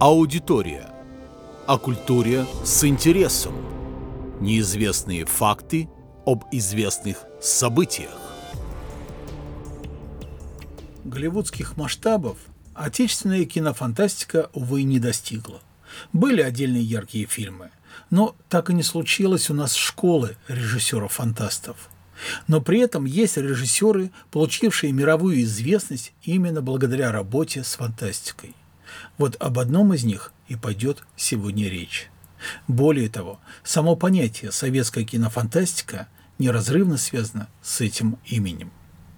Аудитория. О культуре с интересом. Неизвестные факты об известных событиях. Голливудских масштабов отечественная кинофантастика, увы, не достигла. Были отдельные яркие фильмы, но так и не случилось у нас школы режиссеров-фантастов. Но при этом есть режиссеры, получившие мировую известность именно благодаря работе с фантастикой. Вот об одном из них и пойдет сегодня речь. Более того, само понятие «советская кинофантастика» неразрывно связано с этим именем.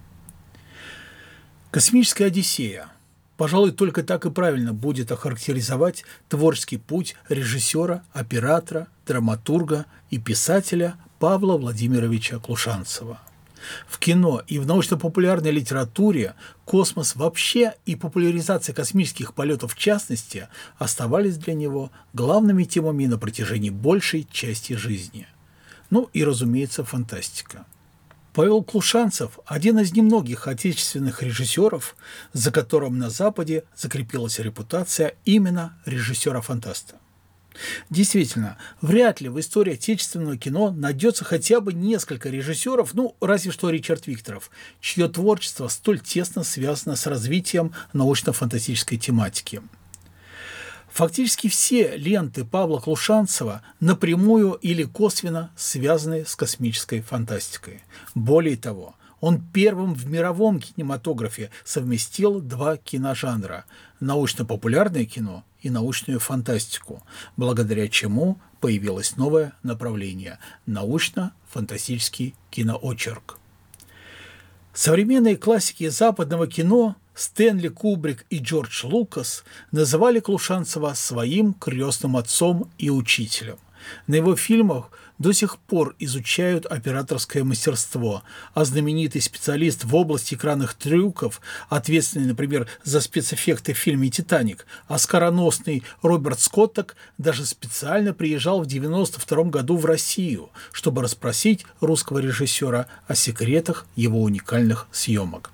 «Космическая Одиссея». Пожалуй, только так и правильно будет охарактеризовать творческий путь режиссера, оператора, драматурга и писателя Павла Владимировича Клушанцева. В кино и в научно-популярной литературе космос вообще и популяризация космических полетов в частности оставались для него главными темами на протяжении большей части жизни. Ну и, разумеется, фантастика. Павел Клушанцев – один из немногих отечественных режиссеров, за которым на Западе закрепилась репутация именно режиссера-фантаста. Действительно, вряд ли в истории отечественного кино найдется хотя бы несколько режиссеров, разве что Ричард Викторов, чье творчество столь тесно связано с развитием научно-фантастической тематики. Фактически все ленты Павла Клушанцева напрямую или косвенно связаны с космической фантастикой. Более того, он первым в мировом кинематографе совместил два киножанра – научно-популярное кино и научную фантастику, благодаря чему появилось новое направление – научно-фантастический киноочерк. Современные классики западного кино Стэнли Кубрик и Джордж Лукас называли Клушанцева своим крестным отцом и учителем. На его фильмах до сих пор изучают операторское мастерство, а знаменитый специалист в области экранных трюков, ответственный, например, за спецэффекты в фильме «Титаник», оскароносный Роберт Скоттак даже специально приезжал в 1992 году в Россию, чтобы расспросить русского режиссера о секретах его уникальных съемок.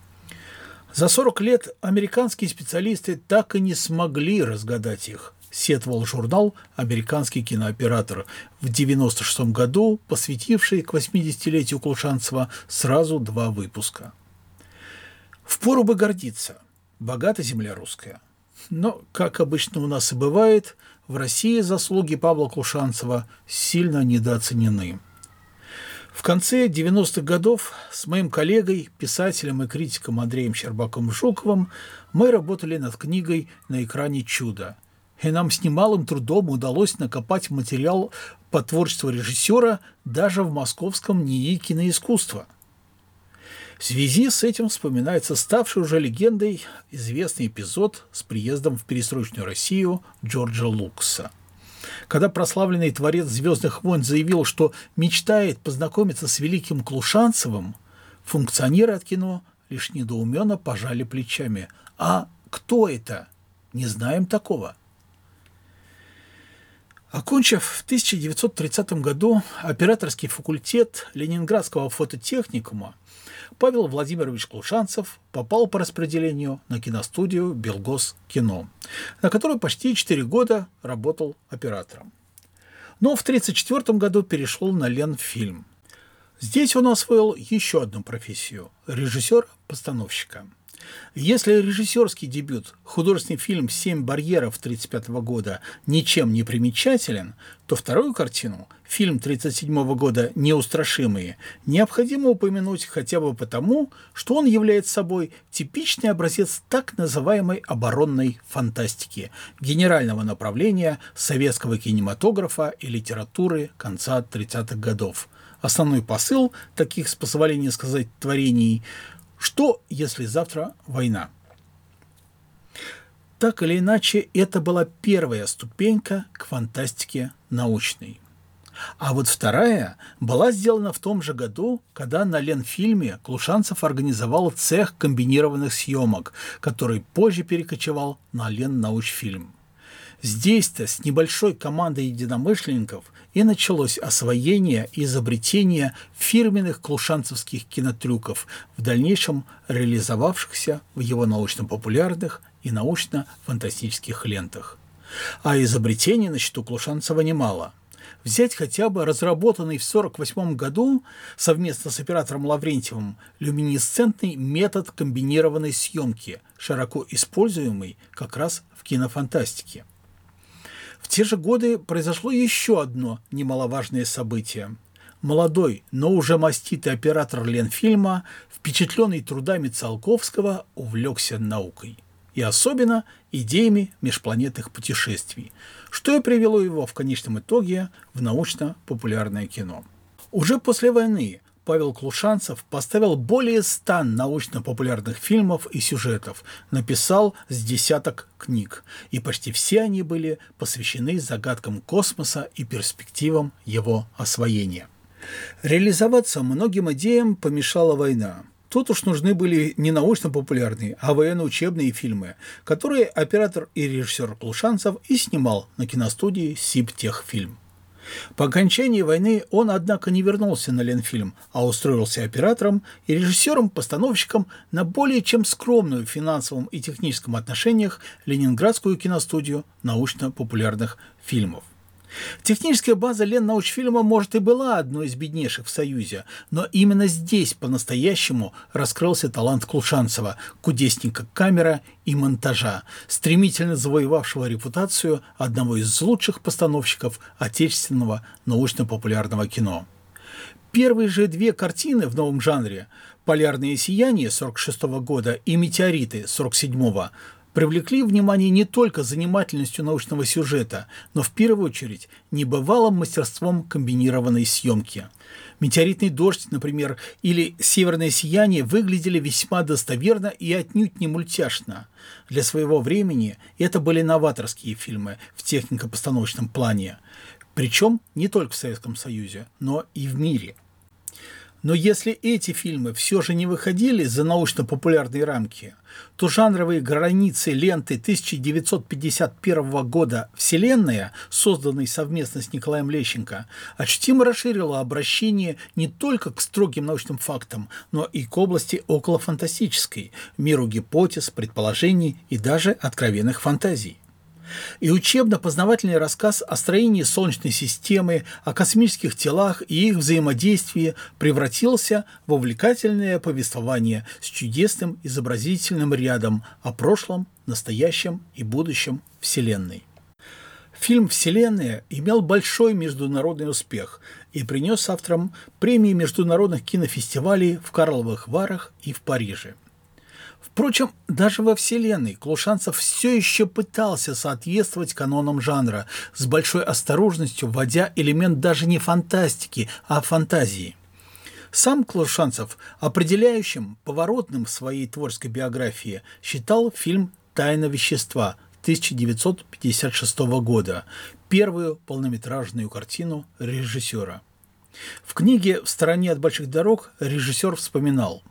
За 40 лет американские специалисты так и не смогли разгадать их, сетовал журнал «Американский кинооператор», в 1996 году посвятивший к 80-летию Клушанцева сразу два выпуска. Впору бы гордиться, богата земля русская. Но, как обычно у нас и бывает, в России заслуги Павла Клушанцева сильно недооценены. В конце 90-х годов с моим коллегой, писателем и критиком Андреем Щербаком-Жуковым мы работали над книгой «На экране чудо». И нам с немалым трудом удалось накопать материал по творчеству режиссера даже в московском НИИ киноискусства. В связи с этим вспоминается ставший уже легендой известный эпизод с приездом в перестроечную Россию Джорджа Лукаса. Когда прославленный творец «Звездных войн» заявил, что мечтает познакомиться с великим Клушанцевым, функционеры от кино лишь недоуменно пожали плечами. А кто это? Не знаем такого. Окончив в 1930 году операторский факультет Ленинградского фототехникума, Павел Владимирович Клушанцев попал по распределению на киностудию «Белгос-кино», на которой почти 4 года работал оператором. Но в 1934 году перешел на Ленфильм. Здесь он освоил еще одну профессию – режиссера-постановщика. Если режиссерский дебют, художественный фильм «Семь барьеров» 1935 года, ничем не примечателен, то вторую картину, фильм 1937 года «Неустрашимые», необходимо упомянуть хотя бы потому, что он является собой типичный образец так называемой оборонной фантастики, генерального направления советского кинематографа и литературы конца 30-х годов. Основной посыл таких, с позволения сказать, творений – что, если завтра война? Так или иначе, это была первая ступенька к фантастике научной. А вот вторая была сделана в том же году, когда на Ленфильме Клушанцев организовал цех комбинированных съемок, который позже перекочевал на Леннаучфильм. Здесь-то с небольшой командой единомышленников и началось освоение и изобретение фирменных клушанцевских кинотрюков, в дальнейшем реализовавшихся в его научно-популярных и научно-фантастических лентах. А изобретений на счету Клушанцева немало. Взять хотя бы разработанный в 1948 году совместно с оператором Лаврентьевым люминесцентный метод комбинированной съемки, широко используемый как раз в кинофантастике. В те же годы произошло еще одно немаловажное событие. Молодой, но уже маститый оператор Ленфильма, впечатленный трудами Циолковского, увлекся наукой. И особенно идеями межпланетных путешествий, что и привело его в конечном итоге в научно-популярное кино. Уже после войны Павел Клушанцев поставил более 100 научно-популярных фильмов и сюжетов, написал с десяток книг, и почти все они были посвящены загадкам космоса и перспективам его освоения. Реализоваться многим идеям помешала война. Тут уж нужны были не научно-популярные, а военно-учебные фильмы, которые оператор и режиссер Клушанцев и снимал на киностудии «Сибтехфильм». По окончании войны он, однако, не вернулся на Ленфильм, а устроился оператором и режиссером-постановщиком на более чем скромную в финансовом и техническом отношениях ленинградскую киностудию научно-популярных фильмов. Техническая база Леннаучфильма, может, и была одной из беднейших в Союзе, но именно здесь по-настоящему раскрылся талант Клушанцева, кудесника камеры и монтажа, стремительно завоевавшего репутацию одного из лучших постановщиков отечественного научно-популярного кино. Первые же две картины в новом жанре «Полярное сияние» 1946 года и «Метеориты» 1947 привлекли внимание не только занимательностью научного сюжета, но в первую очередь небывалым мастерством комбинированной съемки. «Метеоритный дождь», например, или «Северное сияние» выглядели весьма достоверно и отнюдь не мультяшно. Для своего времени это были новаторские фильмы в технико-постановочном плане, причем не только в Советском Союзе, но и в мире. Но если эти фильмы все же не выходили за научно-популярные рамки, то жанровые границы ленты 1951 года «Вселенная», созданной совместно с Николаем Лещенко, ощутимо расширила обращение не только к строгим научным фактам, но и к области околофантастической, миру гипотез, предположений и даже откровенных фантазий. И учебно-познавательный рассказ о строении Солнечной системы, о космических телах и их взаимодействии превратился в увлекательное повествование с чудесным изобразительным рядом о прошлом, настоящем и будущем Вселенной. Фильм «Вселенная» имел большой международный успех и принес авторам премии международных кинофестивалей в Карловых Варах и в Париже. Впрочем, даже во «Вселенной» Клушанцев все еще пытался соответствовать канонам жанра, с большой осторожностью вводя элемент даже не фантастики, а фантазии. Сам Клушанцев определяющим, поворотным в своей творческой биографии считал фильм «Тайна вещества» 1956 года, первую полнометражную картину режиссера. В книге «В стороне от больших дорог» режиссер вспоминал: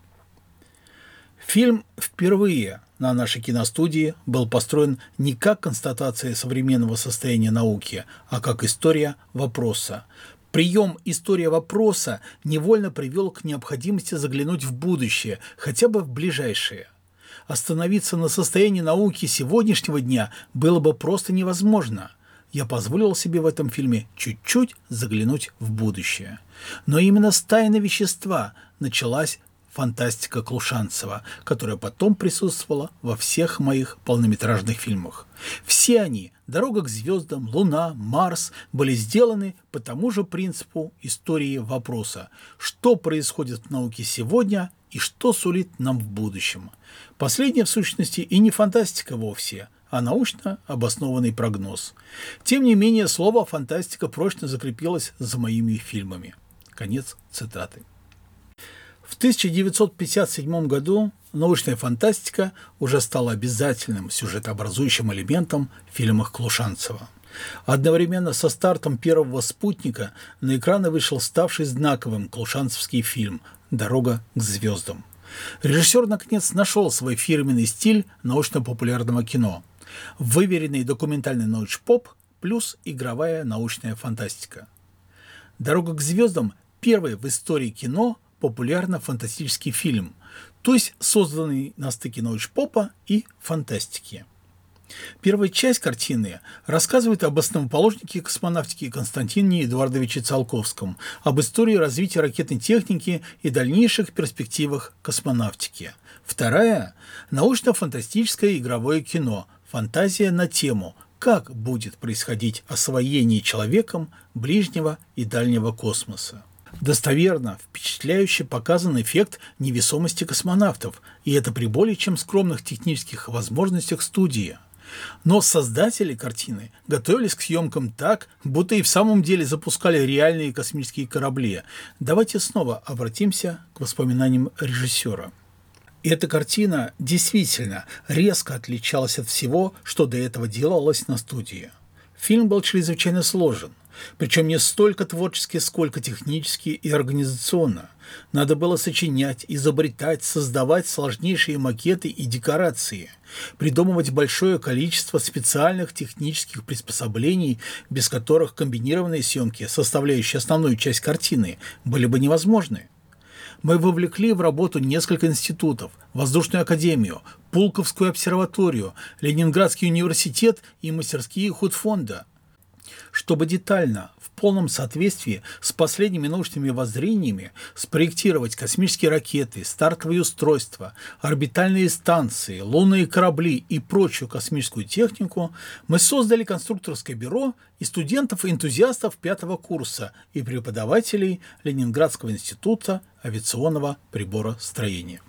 «Фильм впервые на нашей киностудии был построен не как констатация современного состояния науки, а как история вопроса. Прием «история вопроса» невольно привел к необходимости заглянуть в будущее, хотя бы в ближайшее. Остановиться на состоянии науки сегодняшнего дня было бы просто невозможно. Я позволил себе в этом фильме чуть-чуть заглянуть в будущее. Но именно с «Тайны вещества» началась фантастика Клушанцева, которая потом присутствовала во всех моих полнометражных фильмах. Все они «Дорога к звездам», «Луна», «Марс» были сделаны по тому же принципу истории вопроса: что происходит в науке сегодня и что сулит нам в будущем. Последнее, в сущности, и не фантастика вовсе, а научно обоснованный прогноз. Тем не менее, слово «фантастика» прочно закрепилось за моими фильмами». Конец цитаты. В 1957 году научная фантастика уже стала обязательным сюжетообразующим элементом в фильмах Клушанцева. Одновременно со стартом первого «Спутника» на экраны вышел ставший знаковым клушанцевский фильм «Дорога к звездам». Режиссер, наконец, нашел свой фирменный стиль научно-популярного кино. Выверенный документальный научпоп плюс игровая научная фантастика. «Дорога к звездам» – первый в истории кино популярно-фантастический фильм, то есть созданный на стыке научпопа и фантастики. Первая часть картины рассказывает об основоположнике космонавтики Константине Эдуардовиче Циолковском, об истории развития ракетной техники и дальнейших перспективах космонавтики. Вторая – научно-фантастическое игровое кино «Фантазия на тему «Как будет происходить освоение человеком ближнего и дальнего космоса». Достоверно, впечатляюще показан эффект невесомости космонавтов, и это при более чем скромных технических возможностях студии. Но создатели картины готовились к съемкам так, будто и в самом деле запускали реальные космические корабли. Давайте снова обратимся к воспоминаниям режиссера. Эта картина действительно резко отличалась от всего, что до этого делалось на студии. Фильм был чрезвычайно сложен, причем не столько творчески, сколько технически и организационно. Надо было сочинять, изобретать, создавать сложнейшие макеты и декорации, придумывать большое количество специальных технических приспособлений, без которых комбинированные съемки, составляющие основную часть картины, были бы невозможны. Мы вовлекли в работу несколько институтов, Воздушную академию, Пулковскую обсерваторию, Ленинградский университет и мастерские худфонда. Чтобы детально, в полном соответствии с последними научными воззрениями спроектировать космические ракеты, стартовые устройства, орбитальные станции, лунные корабли и прочую космическую технику, мы создали конструкторское бюро и студентов-энтузиастов 5-го курса и преподавателей Ленинградского института авиационного приборостроения.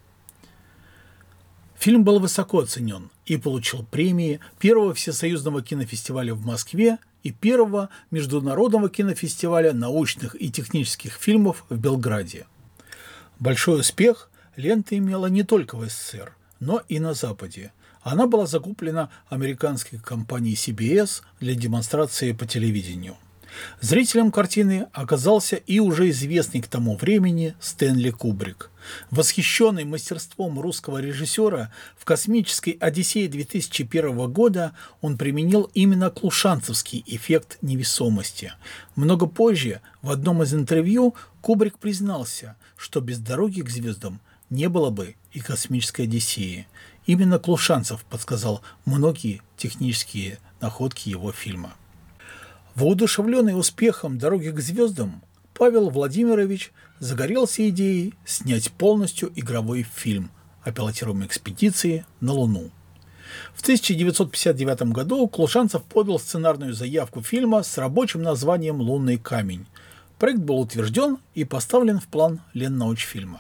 Фильм был высоко оценен и получил премии Первого всесоюзного кинофестиваля в Москве и Первого международного кинофестиваля научных и технических фильмов в Белграде. Большой успех лента имела не только в СССР, но и на Западе. Она была закуплена американской компанией CBS для демонстрации по телевидению. Зрителем картины оказался и уже известный к тому времени Стэнли Кубрик. Восхищенный мастерством русского режиссера, в «Космической Одиссее» 2001 года он применил именно клушанцевский эффект невесомости. Много позже, в одном из интервью, Кубрик признался, что без «Дороги к звездам» не было бы и «Космической Одиссеи». Именно Клушанцев подсказал многие технические находки его фильма. Воодушевленный успехом «Дороги к звездам», Павел Владимирович загорелся идеей снять полностью игровой фильм о пилотируемой экспедиции на Луну. В 1959 году Клушанцев подал сценарную заявку фильма с рабочим названием «Лунный камень». Проект был утвержден и поставлен в план Леннаучфильма.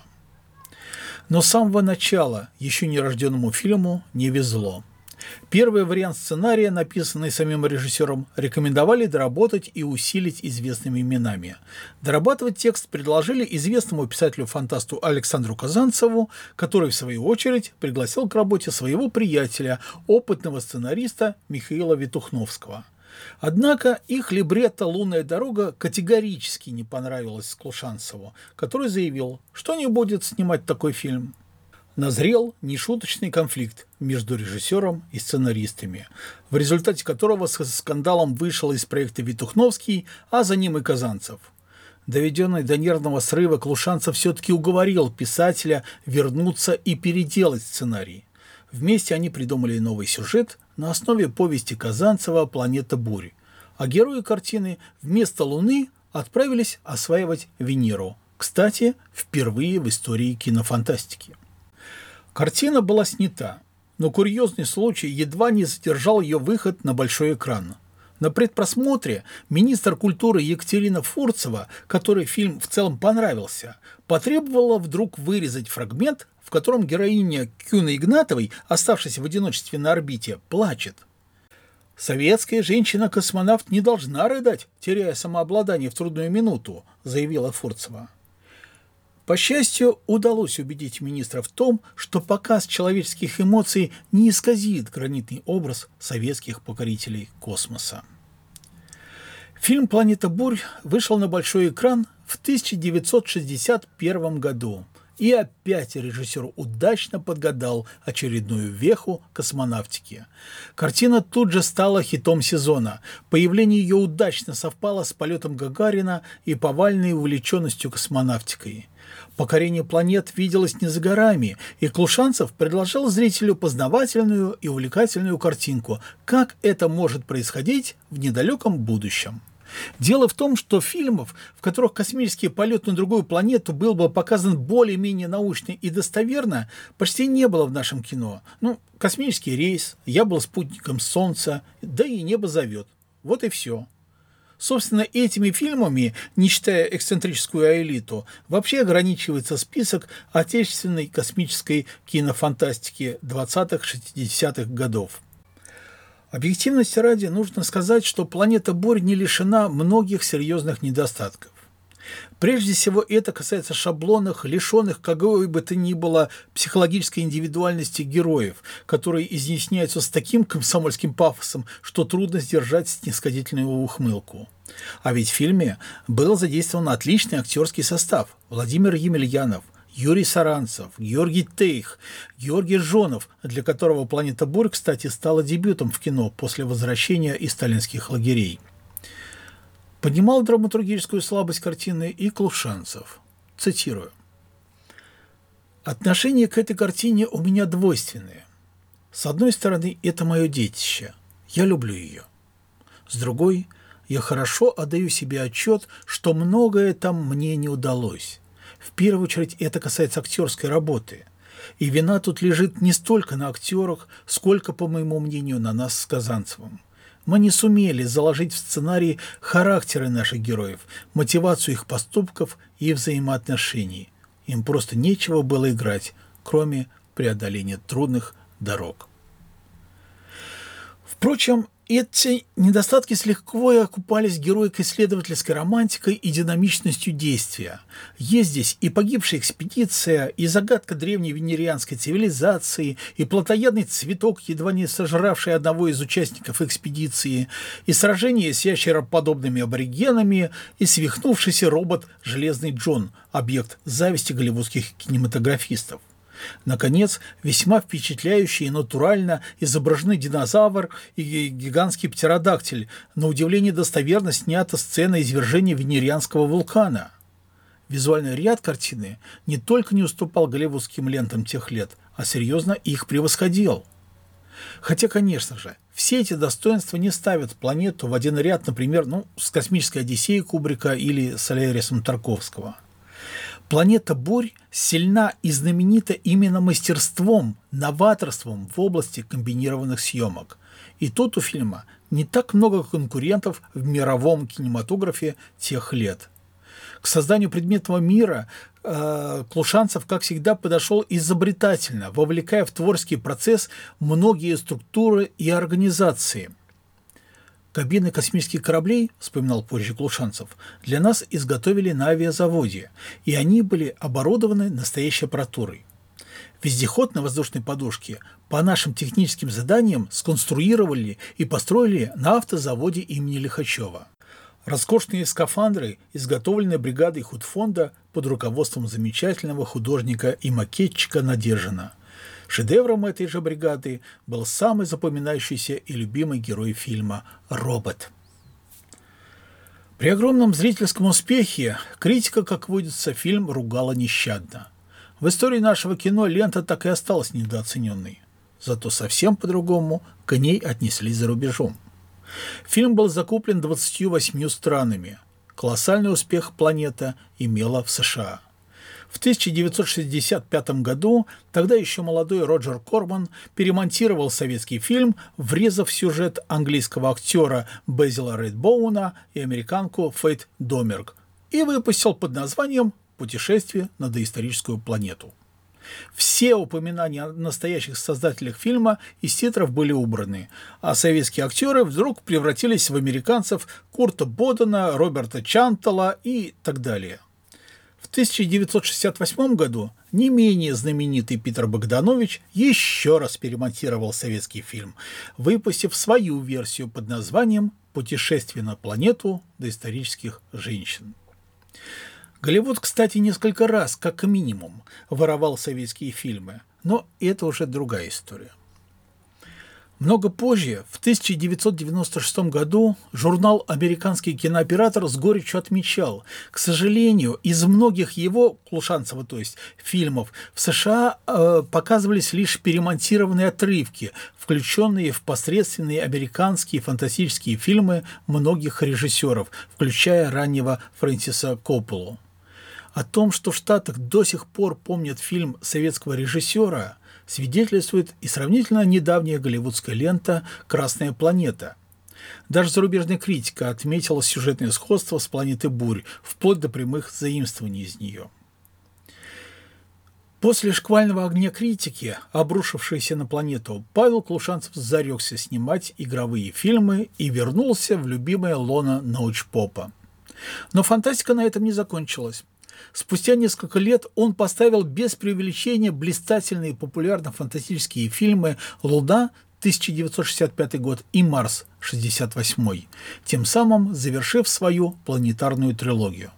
Но с самого начала еще нерожденному фильму не везло. Первый вариант сценария, написанный самим режиссером, рекомендовали доработать и усилить известными именами. Дорабатывать текст предложили известному писателю-фантасту Александру Казанцеву, который, в свою очередь, пригласил к работе своего приятеля, опытного сценариста Михаила Витухновского. Однако их либретто «Лунная дорога» категорически не понравилось Клушанцеву, который заявил, что не будет снимать такой фильм. Назрел нешуточный конфликт между режиссером и сценаристами, в результате которого с скандалом вышел из проекта Витухновский, а за ним и Казанцев. Доведенный до нервного срыва, Клушанцев все-таки уговорил писателя вернуться и переделать сценарий. Вместе они придумали новый сюжет на основе повести Казанцева «Планета бурь», а герои картины вместо Луны отправились осваивать Венеру. Кстати, впервые в истории кинофантастики. Картина была снята, но курьезный случай едва не задержал ее выход на большой экран. На предпросмотре министр культуры Екатерина Фурцева, которой фильм в целом понравился, потребовала вдруг вырезать фрагмент, в котором героиня Кюны Игнатовой, оставшись в одиночестве на орбите, плачет. «Советская женщина-космонавт не должна рыдать, теряя самообладание в трудную минуту», заявила Фурцева. По счастью, удалось убедить министра в том, что показ человеческих эмоций не исказит гранитный образ советских покорителей космоса. Фильм «Планета бурь» вышел на большой экран в 1961 году И опять режиссер удачно подгадал очередную веху космонавтики. Картина тут же стала хитом сезона. Появление ее удачно совпало с полетом Гагарина и повальной увлеченностью космонавтикой. Покорение планет виделось не за горами, и Клушанцев предложил зрителю познавательную и увлекательную картинку, как это может происходить в недалеком будущем. Дело в том, что фильмов, в которых космический полет на другую планету был бы показан более-менее научно и достоверно, почти не было в нашем кино. Космический рейс, я был спутником Солнца, да и небо зовет. Вот и все. Собственно, этими фильмами, не считая эксцентрическую «Аэлиту», вообще ограничивается список отечественной космической кинофантастики 20-60-х годов. Объективности ради нужно сказать, что «Планета Бурь» не лишена многих серьезных недостатков. Прежде всего, это касается шаблонных, лишенных какой бы то ни было психологической индивидуальности героев, которые изъясняются с таким комсомольским пафосом, что трудно сдержать снисходительную ухмылку. А ведь в фильме был задействован отличный актерский состав: Владимир Емельянов, Юрий Саранцев, Георгий Тейх, Георгий Жонов, для которого «Планета Бурь», кстати, стала дебютом в кино после возвращения из сталинских лагерей. Поднимал драматургическую слабость картины и Клушанцев. Цитирую. «Отношение к этой картине у меня двойственное. С одной стороны, это мое детище. Я люблю ее. С другой, я хорошо отдаю себе отчет, что многое там мне не удалось. В первую очередь это касается актерской работы. И вина тут лежит не столько на актерах, сколько, по моему мнению, на нас с Казанцевым. Мы не сумели заложить в сценарий характеры наших героев, мотивацию их поступков и взаимоотношений. Им просто нечего было играть, кроме преодоления трудных дорог». Впрочем, эти недостатки с лихвой окупались героико-исследовательской романтикой и динамичностью действия. Есть здесь и погибшая экспедиция, и загадка древней венерианской цивилизации, и плотоядный цветок, едва не сожравший одного из участников экспедиции, и сражение с ящероподобными аборигенами, и свихнувшийся робот «Железный Джон», объект зависти голливудских кинематографистов. Наконец, весьма впечатляющий и натурально изображены динозавр и гигантский птеродактиль. На удивление достоверно снята сцена извержения венерианского вулкана. Визуальный ряд картины не только не уступал голливудским лентам тех лет, а серьезно их превосходил. Хотя, конечно же, все эти достоинства не ставят планету в один ряд, например, с «Космической Одиссеей» Кубрика или «Солярисом» Тарковского. «Планета Бурь» сильна и знаменита именно мастерством, новаторством в области комбинированных съемок. И тут у фильма не так много конкурентов в мировом кинематографе тех лет. К созданию предметного мира Клушанцев, как всегда, подошел изобретательно, вовлекая в творческий процесс многие структуры и организации. «Кабины космических кораблей, — вспоминал позже Клушанцев, — для нас изготовили на авиазаводе, и они были оборудованы настоящей аппаратурой. Вездеход на воздушной подушке по нашим техническим заданиям сконструировали и построили на автозаводе имени Лихачева. Роскошные скафандры изготовлены бригадой худфонда под руководством замечательного художника и макетчика Надеждина. Шедевром этой же бригады был самый запоминающийся и любимый герой фильма «Робот». При огромном зрительском успехе критика, как водится, фильм ругала нещадно. В истории нашего кино лента так и осталась недооцененной. Зато совсем по-другому к ней отнеслись за рубежом. Фильм был закуплен 28 странами. Колоссальный успех «Планета» имела в США. В 1965 году тогда еще молодой Роджер Корман перемонтировал советский фильм, врезав в сюжет английского актера Безила Редбоуна и американку Фейт Домерг, и выпустил под названием «Путешествие на доисторическую планету». Все упоминания о настоящих создателях фильма из титров были убраны, а советские актеры вдруг превратились в американцев Курта Бодена, Роберта Чантала и так далее. В 1968 году не менее знаменитый Питер Богданович еще раз перемонтировал советский фильм, выпустив свою версию под названием «Путешествие на планету доисторических женщин». Голливуд, кстати, несколько раз, как минимум, воровал советские фильмы, но это уже другая история. Много позже, в 1996 году, журнал «Американский кинооператор» с горечью отмечал: к сожалению, из многих его, Клушанцева, то есть, фильмов, в США показывались лишь перемонтированные отрывки, включенные в посредственные американские фантастические фильмы многих режиссеров, включая раннего Фрэнсиса Копполу. О том, что в Штатах до сих пор помнят фильм советского режиссера, свидетельствует и сравнительно недавняя голливудская лента «Красная планета». Даже зарубежная критика отметила сюжетное сходство с «Планетой бурь», вплоть до прямых заимствований из нее. После шквального огня критики, обрушившейся на планету, Павел Клушанцев зарекся снимать игровые фильмы и вернулся в любимое лоно научпопа. Но фантастика на этом не закончилась. Спустя несколько лет он поставил без преувеличения блистательные популярно-фантастические фильмы «Луна» 1965 год и «Марс» 1968, тем самым завершив свою планетарную трилогию.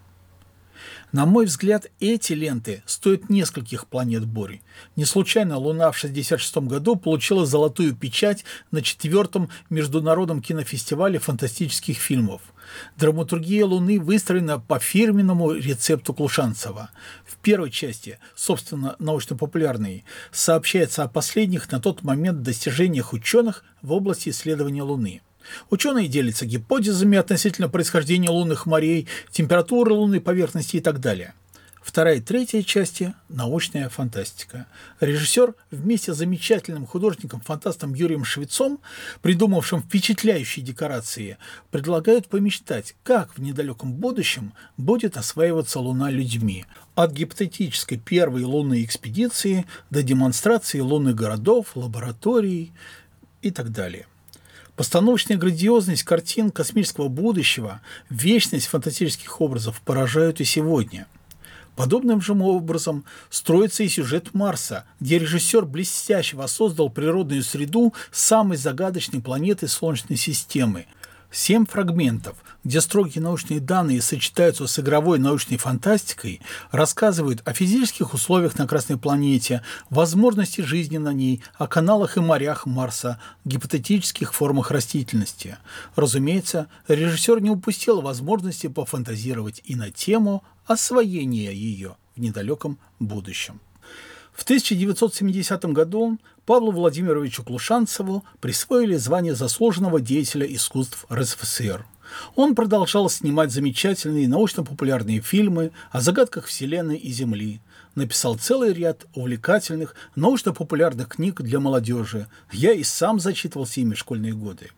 На мой взгляд, эти ленты стоят нескольких «Планет бурь». Не случайно «Луна» в 1966 году получила золотую печать на 4-м международном кинофестивале фантастических фильмов. Драматургия «Луны» выстроена по фирменному рецепту Клушанцева. В первой части, собственно, научно-популярной, сообщается о последних на тот момент достижениях ученых в области исследования Луны. Ученые делятся гипотезами относительно происхождения лунных морей, температуры лунной поверхности и так далее. Вторая и третья части – научная фантастика. Режиссер вместе с замечательным художником-фантастом Юрием Швецом, придумавшим впечатляющие декорации, предлагают помечтать, как в недалеком будущем будет осваиваться Луна людьми. От гипотетической первой лунной экспедиции до демонстрации лунных городов, лабораторий и так далее. Постановочная грандиозность картин космического будущего, вечность фантастических образов поражают и сегодня. Подобным же образом строится и сюжет «Марса», где режиссер блестяще воссоздал природную среду самой загадочной планеты Солнечной системы. 7 фрагментов, где строгие научные данные сочетаются с игровой научной фантастикой, рассказывают о физических условиях на Красной планете, возможности жизни на ней, о каналах и морях Марса, гипотетических формах растительности. Разумеется, режиссер не упустил возможности пофантазировать и на тему освоения ее в недалеком будущем. В 1970 году Павлу Владимировичу Клушанцеву присвоили звание заслуженного деятеля искусств РСФСР. Он продолжал снимать замечательные научно-популярные фильмы о загадках Вселенной и Земли, написал целый ряд увлекательных научно-популярных книг для молодежи. Я и сам зачитывался ими в школьные годы.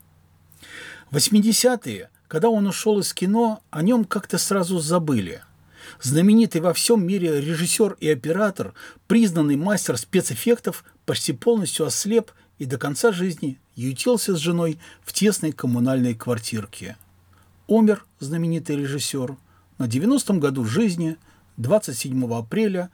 В 80-е, когда он ушел из кино, о нем как-то сразу забыли. Знаменитый во всем мире режиссер и оператор, признанный мастер спецэффектов, почти полностью ослеп и до конца жизни ютился с женой в тесной коммунальной квартирке. Умер знаменитый режиссер на 90-м году жизни 27 апреля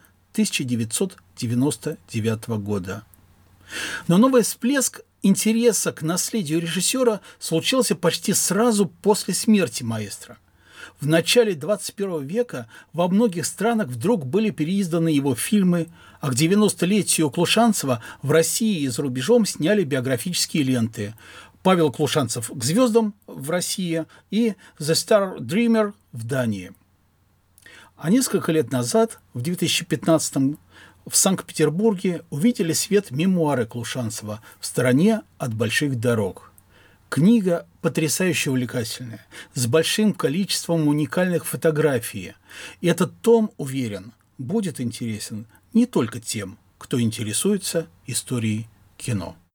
1999 года. Но новый всплеск интереса к наследию режиссера случился почти сразу после смерти маэстро. В начале 21 века во многих странах вдруг были переизданы его фильмы, а к 90-летию Клушанцева в России и за рубежом сняли биографические ленты «Павел Клушанцев к звездам» в России и «The Star Dreamer» в Дании. А несколько лет назад, в 2015-м, в Санкт-Петербурге увидели свет мемуары Клушанцева «В стороне от больших дорог». Книга потрясающе увлекательная, с большим количеством уникальных фотографий. И этот том, уверен, будет интересен не только тем, кто интересуется историей кино.